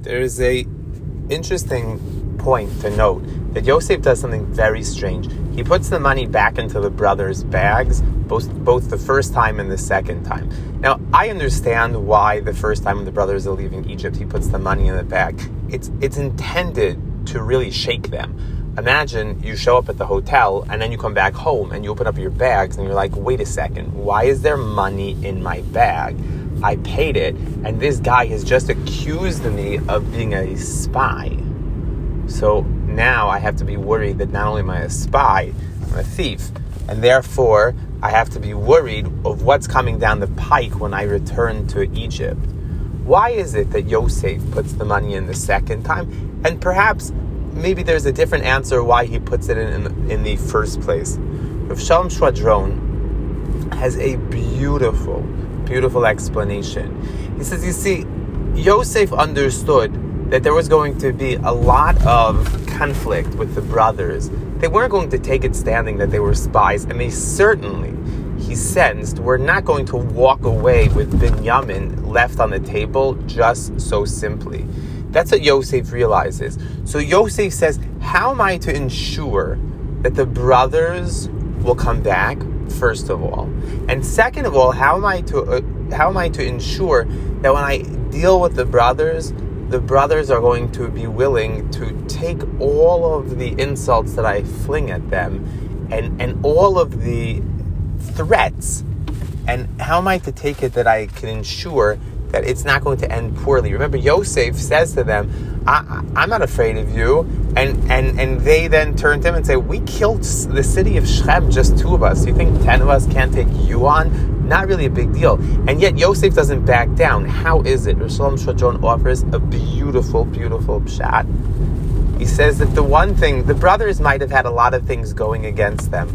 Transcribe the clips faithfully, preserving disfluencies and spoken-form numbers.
there's a interesting point to note that Yosef does something very strange. He puts the money back into the brothers' bags, both both the first time and the second time. Now, I understand why the first time when the brothers are leaving Egypt, he puts the money in the bag. It's it's intended to really shake them. Imagine you show up at the hotel and then you come back home and you open up your bags and you're like, wait a second, why is there money in my bag? I paid it, and this guy has just accused me of being a spy. So now I have to be worried that not only am I a spy, I'm a thief. And therefore, I have to be worried of what's coming down the pike when I return to Egypt. Why is it that Yosef puts the money in the second time? And perhaps, maybe there's a different answer why he puts it in in the, in the first place. Rav Shalom Shvadron has a beautiful, beautiful explanation. He says, you see, Yosef understood that there was going to be a lot of conflict with the brothers. They weren't going to take it standing that they were spies, and they certainly, he sensed, were not going to walk away with Binyamin left on the table just so simply. That's what Yosef realizes. So Yosef says, how am I to ensure that the brothers will come back, first of all? And second of all, how am I to uh, how am I to ensure that when I deal with the brothers, the brothers are going to be willing to take all of the insults that I fling at them and, and all of the threats, and how am I to take it that I can ensure that it's not going to end poorly? Remember, Yosef says to them, I, I, I'm not afraid of you. And, and, and they then turn to him and say, we killed the city of Shechem, just two of us. You think ten of us can't take you on? Not really a big deal. And yet Yosef doesn't back down. How is it? Rav Shalom Shvadron offers a beautiful, beautiful pshat. He says that the one thing, the brothers might have had a lot of things going against them.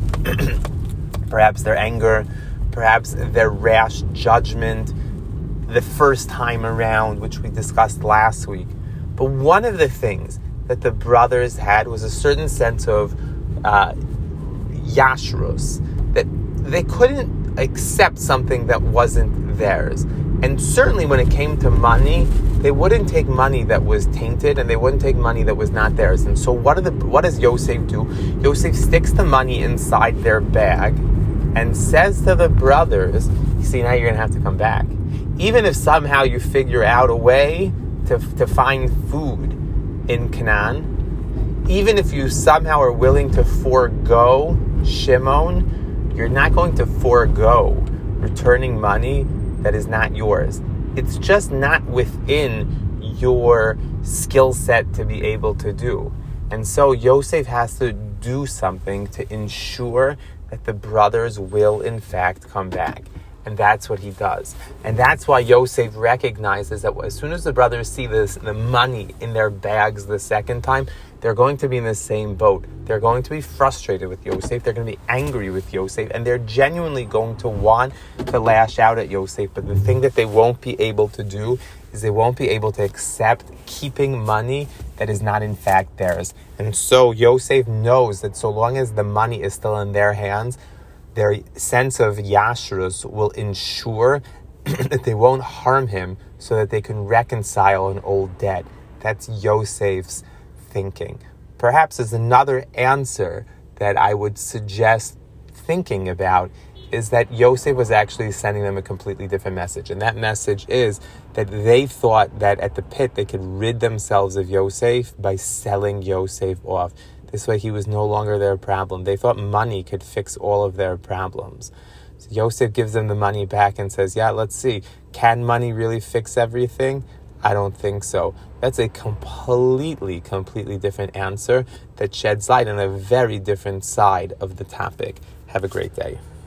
Perhaps their anger, perhaps their rash judgment the first time around, which we discussed last week. But one of the things that the brothers had was a certain sense of uh, yashrus, that they couldn't accept something that wasn't theirs. And certainly when it came to money, they wouldn't take money that was tainted, and they wouldn't take money that was not theirs. And so what, are the, what does Yosef do? Yosef sticks the money inside their bag and says to the brothers, you see, now you're going to have to come back. Even if somehow you figure out a way to, to find food in Canaan, even if you somehow are willing to forego Shimon, you're not going to forego returning money that is not yours. It's just not within your skill set to be able to do. And so Yosef has to do something to ensure that the brothers will in fact come back. And that's what he does. And that's why Yosef recognizes that as soon as the brothers see this, the money in their bags the second time, they're going to be in the same boat. They're going to be frustrated with Yosef. They're going to be angry with Yosef. And they're genuinely going to want to lash out at Yosef. But the thing that they won't be able to do is they won't be able to accept keeping money that is not in fact theirs. And so Yosef knows that so long as the money is still in their hands, their sense of yashrus will ensure that they won't harm him so that they can reconcile an old debt. That's Yosef's thinking. Perhaps as another answer that I would suggest thinking about is that Yosef was actually sending them a completely different message. And that message is that they thought that at the pit they could rid themselves of Yosef by selling Yosef off. This way he was no longer their problem. They thought money could fix all of their problems. So Yosef gives them the money back and says, yeah, let's see. Can money really fix everything? I don't think so. That's a completely, completely different answer that sheds light on a very different side of the topic. Have a great day.